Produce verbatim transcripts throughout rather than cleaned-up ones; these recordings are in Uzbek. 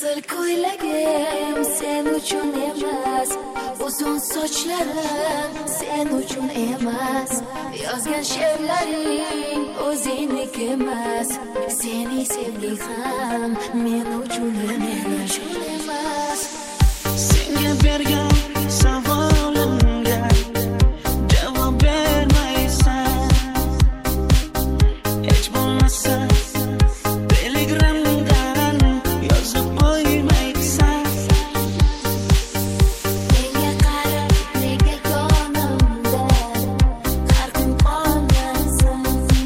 Qizil ko'ylagim sen uchun emas, uzun sochlarim sen uchun emas, yozgan she'rlaring o'zingniki emas, seni sevgi ham men uchun emas. Senga bergan savolimga javob bermaysan, hech bo'lmasa telegramdan yozib qo'ymaysan. Menga qarab nega ko'nglimda har kun qolmaysan,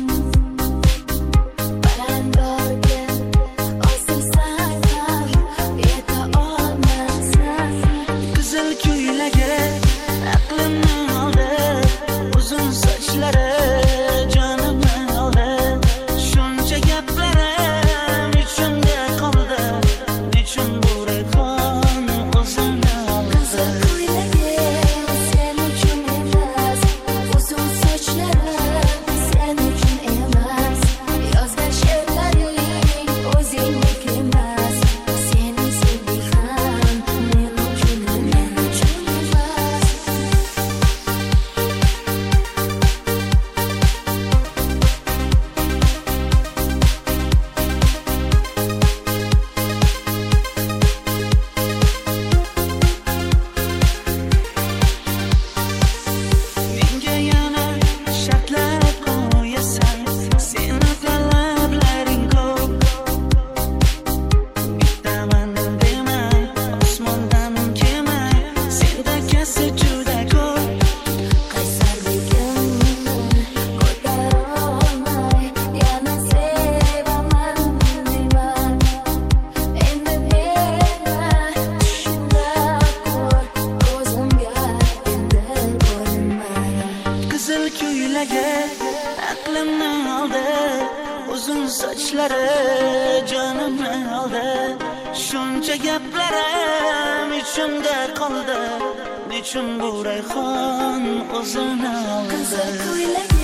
balandorga osilsang ham yeta olmaysan. Qizil ko'ylagi aqlimni oldi, uzun sochlari jonimni oldi. Shuncha gaplarim ichimda qoldi, nechun bu rayhon o'zini oldi. Qizil ko'ylagim sen uchun emas, uzun sochlarim sen uchun emas, yozgan she'rlaring o'zingniki emas, seni sevgi ham men uchun emas. Menga yana shartlar qo'yasan, seni talablaring ko'p. Bittaman dema, osmondan kema, senda kasi juda ko'p. Qaysarligim ko'tarolmay yana sevaman deyman. Endi meni tushimda ko'r, ko'zimga endi ko'rinmay. Qizil ko'ylagi aqlimni oldi, uzun sochlari jonimni oldi. Shuncha gaplarim ichimda qoldi, nechun bu rayhon o'zini oldi. Qizil ko'ylak